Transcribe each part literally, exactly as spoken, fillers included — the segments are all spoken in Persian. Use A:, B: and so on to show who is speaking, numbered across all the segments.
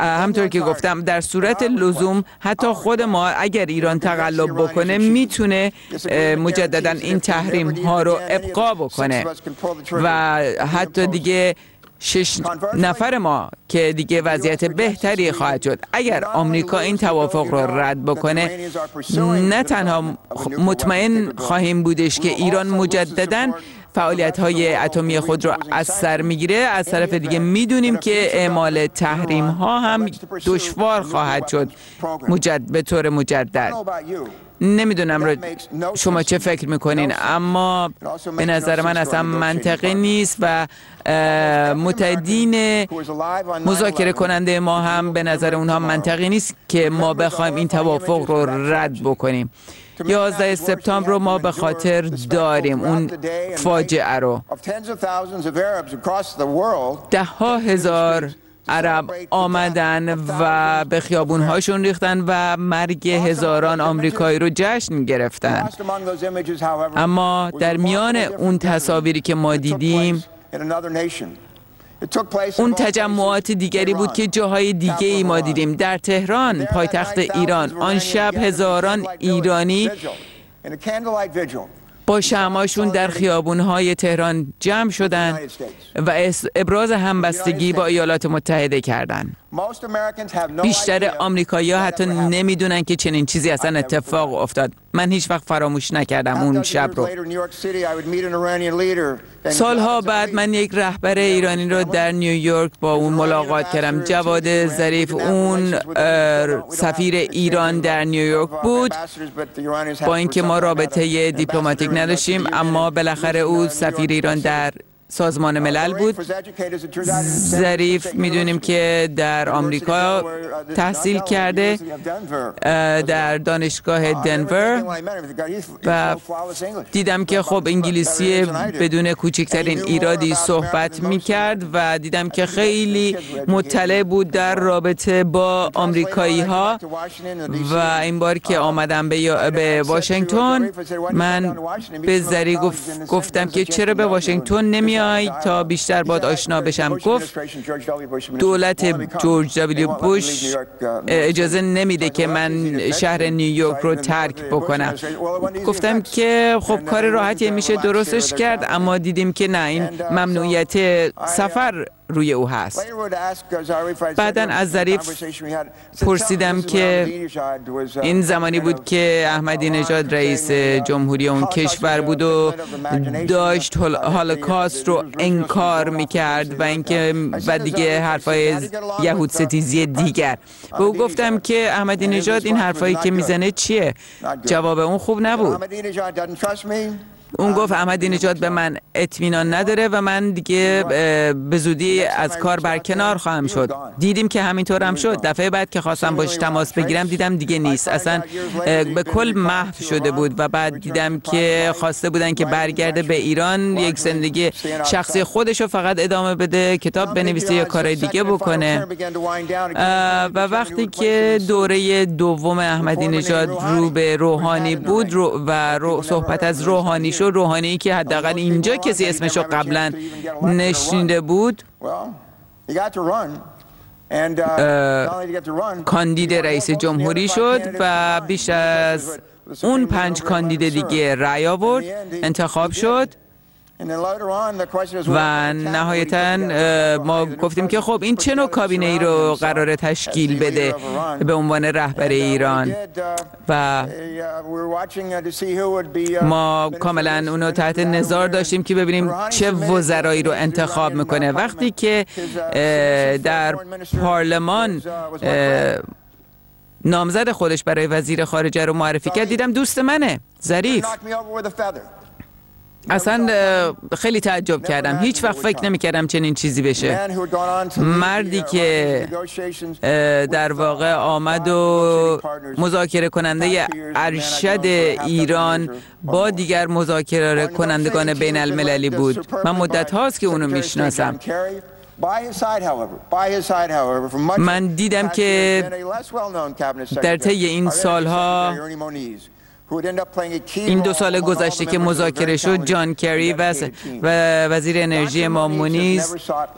A: همطور که گفتم در صورت لزوم حتی خود ما اگر ایران تقلب بکنه میتونه مجددا این تحریم ها رو ابقا بکنه و حتی دیگه شش نفر ما که دیگه وضعیت بهتری خواهد شد. اگر آمریکا این توافق رو رد بکنه نه تنها مطمئن خواهیم بودش که ایران مجدداً فعالیت‌های اتمی خود رو از سر میگیره، از طرف دیگه میدونیم که اعمال تحریم ها هم دشوار خواهد شد مجدد به طور مجدد. نمیدونم رو شما چه فکر میکنین، اما به نظر من اصلا منطقی نیست و متحدین مذاکره کننده ما هم به نظر اونها منطقی نیست که ما بخوایم این توافق رو رد بکنیم. یازده سپتامبر رو ما به خاطر داریم، اون فاجعه رو. ده ها هزار عرب آمدن و به خیابونهاشون ریختن و مرگ هزاران آمریکایی رو جشن گرفتن. اما در میان اون تصاویری که ما دیدیم اون تجمعات دیگری بود که جاهای دیگه ای ما دیدیم. در تهران پایتخت ایران آن شب هزاران ایرانی با شمعاشون در خیابون‌های تهران جمع شدند و ابراز همبستگی با ایالات متحده کردند. بیشتر آمریکایی‌ها حتی نمیدونن که چنین چیزی اصلا اتفاق افتاد. من هیچ وقت فراموش نکردم اون شب رو. سالها بعد من یک رهبر ایرانی رو در نیویورک با اون ملاقات کردم. جواد ظریف، اون سفیر ایران در نیویورک بود. با اینکه ما رابطه دیپلماتیک نداشتیم اما بالاخره او سفیر ایران در سازمان ملل بود. ظریف میدونیم که در آمریکا تحصیل کرده در دانشگاه دنور و دیدم که خب انگلیسی بدون کوچکترین ایرادی صحبت میکرد و دیدم که خیلی مطلع بود در رابطه با آمریکایی ها و این بار که آمدم به, به واشنگتن من به ظریف گفت گفتم که چرا به واشنگتن نمی تا بیشتر باید آشنا بشم. گفت دولت جورج دبلیو بوش اجازه نمیده که من شهر نیویورک رو ترک بکنم. گفتم که خب کار راحتی میشه درستش کرد، اما دیدیم که نه، این ممنوعیت سفر روی او هست. بعداً از ظریف پرسیدم که این زمانی بود که احمدی نژاد رئیس جمهوری اون کشور بود و داشت هولوکاست رو انکار میکرد و اینکه و دیگه حرفای یهود ستیزی دیگر. به او گفتم که احمدی نژاد این حرفایی که میزنه چیه؟ جواب اون خوب نبود. اون گفت احمدی نژاد به من اطمینان نداره و من دیگه به زودی از کار برکنار خواهم شد. دیدیم که همینطور هم شد. دفعه بعد که خواستم باش تماس بگیرم دیدم دیگه نیست، اصلا به کل محو شده بود و بعد دیدم که خواسته بودن که برگرده به ایران، یک زندگی شخصی خودشو فقط ادامه بده، کتاب بنویسه یا کارهای دیگه بکنه. و وقتی که دوره دوم احمدی نژاد رو به روحانی بود رو و رو صحبت از روحانی شد، روحانی که حداقل اینجا کسی اسمشو قبلا نشنیده بود کاندید رئیس جمهوری شد و بیش از اون پنج کاندید دیگه رأی آورد، انتخاب شد و نهایتاً ما گفتیم که خب این چه نوع کابینه ای رو قراره تشکیل بده به عنوان رهبر ایران و ما کاملا اونو تحت نظار داشتیم که ببینیم چه وزرایی رو انتخاب میکنه. وقتی که در پارلمان نامزد خودش برای وزیر خارجه رو معرفی کرد دیدم دوست منه، ظریف. اصلا خیلی تعجب کردم، هیچ وقت فکر نمی کردم چنین چیزی بشه. مردی که در واقع آمد و مذاکره کننده ارشد ایران با دیگر مذاکره کنندگان بین المللی بود. من مدت هاست که اونو میشناسم. من دیدم که در طی این سالها این دو سال گذشته که مذاکره شد، جان کری و وزیر انرژی ما مونیز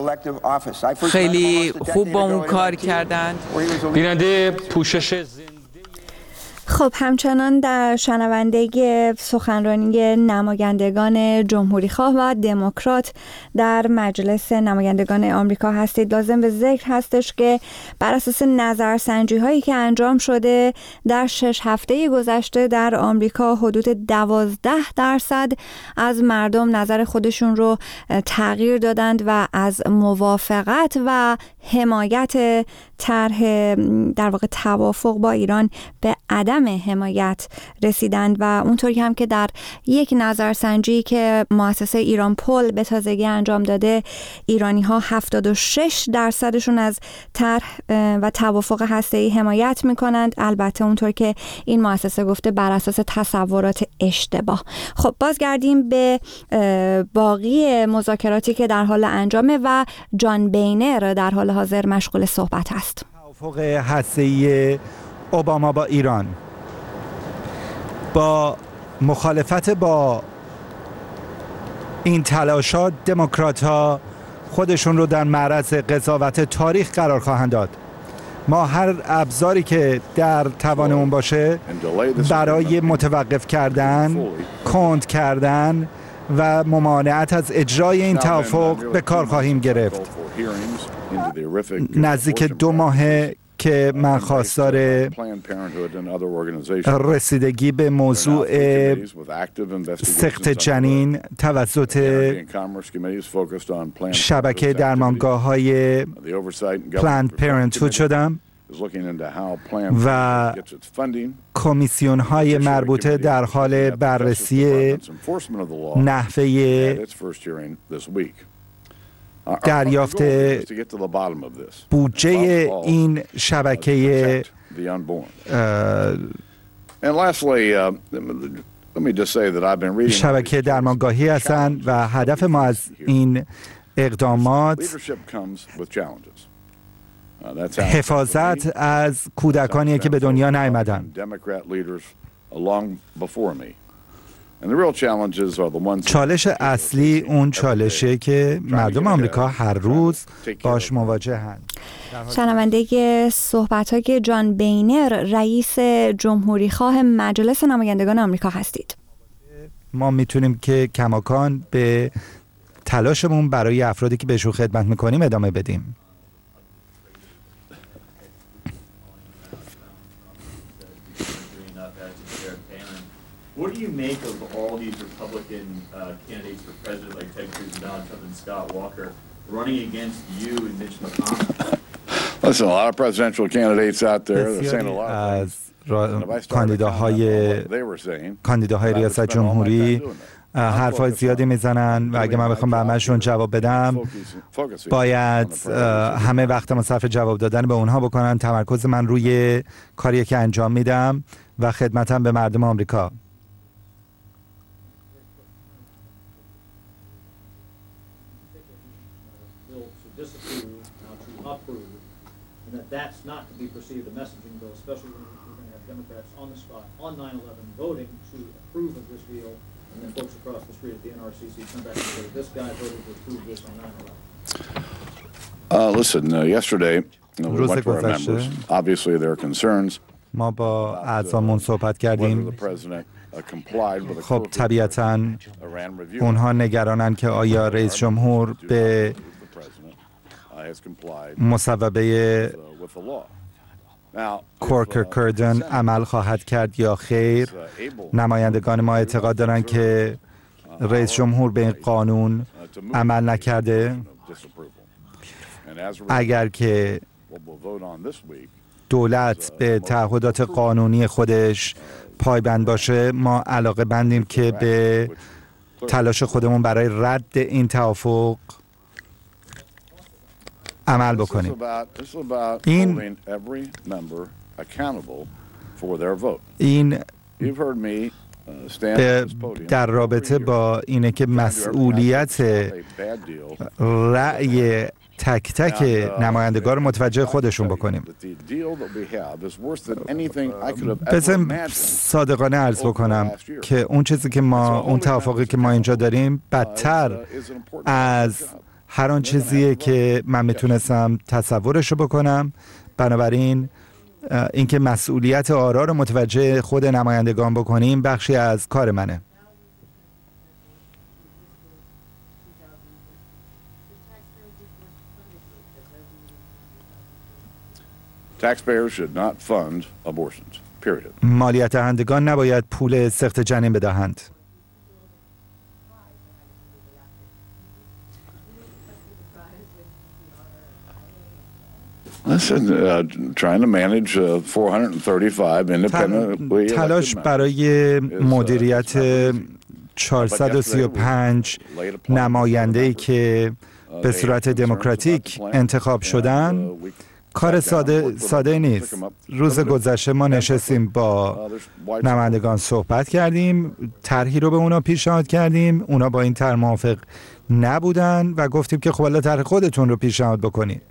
A: خیلی خوب با اون کار کردند.
B: بیننده پوشش
C: خب همچنان در شنونده سخنرانی نمایندگان جمهوری خواه و دموکرات در مجلس نمایندگان آمریکا هستید. لازم به ذکر هستش که بر اساس نظرسنجی هایی که انجام شده در شش هفته گذشته در آمریکا حدود دوازده درصد از مردم نظر خودشون رو تغییر دادند و از موافقت و حمایت طرح در واقع توافق با ایران به عدم حمایت رسیدند و اونطوری هم که در یک نظرسنجی که مؤسسه ایران پول به تازگی انجام داده، ایرانی ها هفتاد و شش درصدشون از طرح و توافق هسته‌ای حمایت میکنند. البته اونطور که این مؤسسه گفته بر اساس تصورات اشتباه. خب بازگردیم به باقی مذاکراتی که در حال انجامه و جان بینر در حال حاضر مشغول صحبت است.
D: توافق هسته‌ای اوباما با ایران با مخالفت با این تلاشات، دموکرات‌ها خودشون رو در معرض قضاوت تاریخ قرار خواهند داد. ما هر ابزاری که در توانمون باشه برای متوقف کردن، کند کردن و ممانعت از اجرای این توافق به کار خواهیم گرفت. نزدیک دو ماهه که من خواستار رسیدگی به موضوع سقط جنین توسط شبکه درمانگاه‌های پلند پرنتهود شدم و کمیسیون های مربوطه در حال بررسی نحوه دریافت بودجه این شبکه شبکه درمانگاهی هستند و هدف ما از این اقدامات حفاظت از کودکانی که به دنیا نیامدن. چالش اصلی اون چالشه که مردم آمریکا هر روز باش مواجهند.
C: شنونده صحبت‌های جان بینر، رئیس جمهوری خواه مجلس نمایندگان آمریکا هستید.
D: ما میتونیم که کماکان به تلاشمون برای افرادی که بهشون خدمت میکنیم ادامه بدیم.
E: What do you make of all these Republican uh, candidates for president like Ted Cruz, Donald Trump, and Scott Walker running against you and Mitch McConnell?
F: Listen, a lot of presidential candidates out there. They're saying a lot of things.
D: کاندیداهای کاندیداهای ریاست جمهوری حرفای زیادی میزنن و اگه من بخوام به همه‌شون جواب بدم باید همه وقتم صرف جواب دادن به اونها بکنن. تمرکز من روی کاریه که انجام میدم و خدمتم به مردم آمریکا.
G: That's not to be perceived a messaging bill, especially when we're going to have Democrats on the spot on nine eleven voting to approve of this deal, and then folks across the street at the N R C C come back and say, this guy voted to approve this on nine eleven.
F: Uh, listen, uh, yesterday, you know, we went to our members. Obviously, there are concerns.
D: ما با اعضامون صحبت کردیم. خب طبیعتاً اونها نگرانن که آیا رئیس جمهور به مصوبه کورکر کردن عمل خواهد کرد یا خیر. نمایندگان ما اعتقاد دارند که رئیس جمهور به این قانون عمل نکرده. اگر که دولت به تعهدات قانونی خودش پایبند باشه، ما علاقه بندیم که به تلاش خودمون برای رد این توافق عمل بکنیم. این این در رابطه با اینه که مسئولیت رأی تک تک نمایندگان رو متوجه خودشون بکنیم. بذارم صادقانه عرض بکنم که اون چیزی که ما اون توافقی که ما اینجا داریم بدتر از هر آن چیزیه که من میتونستم تصورش رو بکنم. بنابراین اینکه مسئولیت آرا رو متوجه خود نمایندگان بکنیم بخشی از کار منه.
F: Taxpayers should not fund abortions. Period.
D: مالیات دهندگان نباید پول سخت جنین بدهند.
F: Listen, uh, trying to manage uh, four hundred thirty-five independently
D: تلاش برای مدیریت چهارصد و سی و پنج نماینده‌ای که به صورت دموکراتیک انتخاب شدن کار ساده ساده نیست. روز گذشته ما نشستیم با نمایندگان صحبت کردیم، طرحی رو به اونا پیشنهاد کردیم، اونا با این طرح موافق نبودن و گفتیم که خب حالا طرح خودتون رو پیشنهاد بکنید.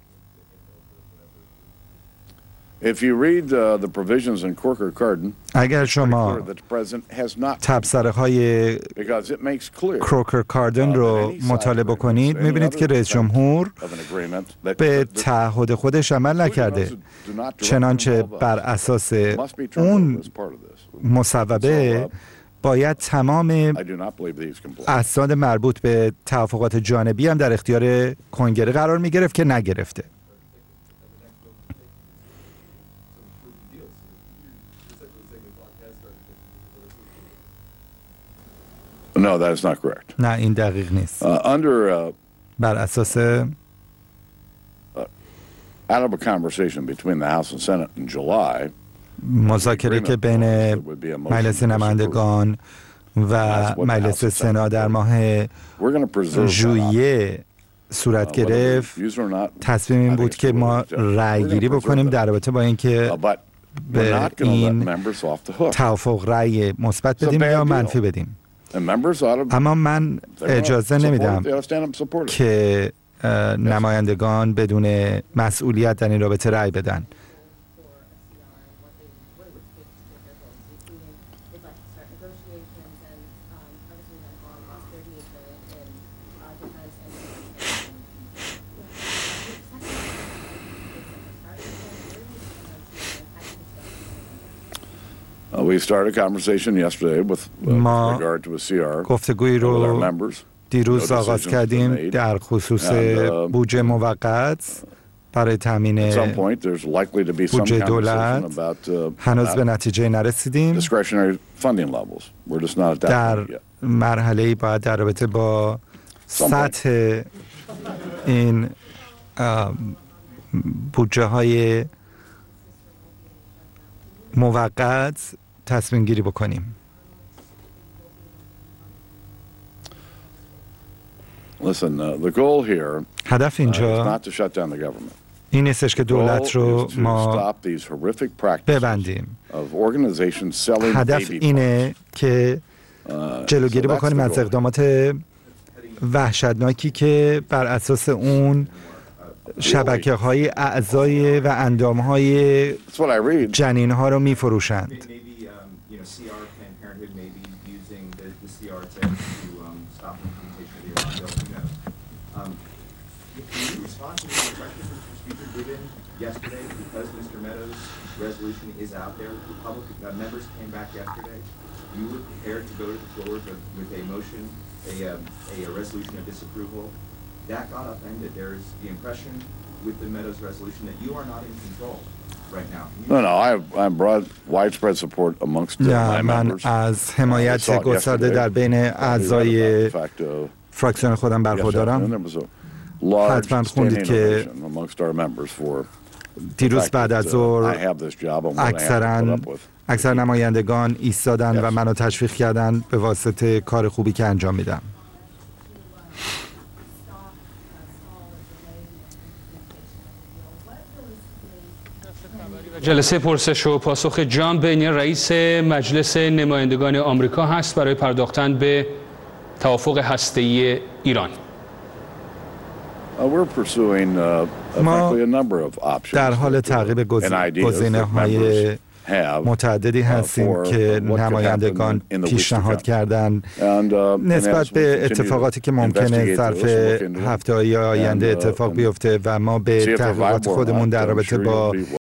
F: If you read uh, the provisions in Corker-Cardin,
D: اگر شما تبصره‌های کروکر کاردن رو مطالعه بکنید می‌بینید که رئیس جمهور به تعهد خودش عمل نکرده، چنانچه بر اساس اون مصوبه باید تمام اسناد مربوط به توافقات جانبی هم در اختیار کنگره قرار می‌گرفت که نگرفته.
F: No, that is not correct.
D: نه این دقیق نیست.
F: Uh, under uh,
D: بر اساس
F: uh, out of a conversation between the House and Senate in July,
D: مذاکره که بین مجلس نمایندگان و مجلس سنا در ماه ژوئیه صورت گرفت، تصمیم این بود که ما رأی گیری بکنیم در رابطه با اینکه به این توافق رأی مثبت بدیم یا منفی بدیم. اما من اجازه نمیدم که نمایندگان بدون مسئولیت در این رابطه رأی بدن.
F: Uh, we started a conversation yesterday with uh, regard to a C R
D: گفتگویی
F: with our
D: رو
F: members.
D: دیروز آغاز کردیم در خصوص بودجه موقت برای تامین
F: At some point, there's likely to be some
D: بودجه
F: conversation
D: دولت.
F: about, uh,
D: هنوز به
F: about
D: نتیجه نرسیدیم.
F: discretionary funding levels. We're just not at that
D: در
F: point yet.
D: مرحله‌ای باید در رابطه با سطح این بودجه های موقت تصمیم گیری بکنیم.
F: Listen, uh, the goal here
D: هدف
F: uh, is
D: اینجا
F: not to shut down the government.
D: این نیستش که
F: The goal
D: دولت رو
F: is to
D: ما
F: stop these horrific practices
D: ببندیم.
F: of organizations selling
D: هدف
F: baby
D: اینه که
F: Uh,
D: جلوگیری
F: so that's
D: بکنیم
F: the
D: از
F: goal.
D: اقدامات وحشتناکی که بر اساس اون شبکه های اعضای و اندام های
F: That's what I read.
D: جنین ها رو می فروشند.
H: Maybe, um, you know, C R, Planned Parenthood may be using the, the C R to, to um, stop implementation of the Iran bill. Who knows? Um, can you respond to the questions Mister Speaker given yesterday because Mister Meadows' resolution is out there? Republican uh, members came back yesterday. You were prepared to go to the floor with, with a motion, a, um, a, a resolution of disapproval. That got upended. There's the impression with the Meadows resolution that you are not in control right now. Can you
F: No, no, I have, I have broad, widespread support amongst uh,
D: نه
F: my
D: من
F: members.
D: از
F: I saw
D: حمایت
F: it
D: گسترده
F: yesterday.
D: در بین
F: Uh, we read about
D: اعضای
F: the fact, uh,
D: فراکسیون خودم
F: yesterday, and
D: برخوردارم.
F: there was a large
D: حتما خوندید
F: standing
D: که
F: ovation amongst our members for the
D: دیروز
F: fact
D: بعد
F: that,
D: از
F: uh, I
D: ظهر
F: have this job and what I have to
D: اکثرا
F: put up with.
D: اکثر نمایندگان ایستادن و
F: Yes.
D: منو تشویق کردن به واسطه کار خوبی که انجام میدم.
B: جلسه پرسش و پاسخ جان بین رئیس مجلس نمایندگان آمریکا هست برای پرداختن به توافق هسته‌ای ایران.
D: ما در حال تعقیب گزینه‌های متعددی هستیم که نمایندگان پیشنهاد کردند نسبت به اتفاقاتی که ممکنه ظرف هفته‌های آینده اتفاق بیفته و ما به تحقیقات خودمون در رابطه با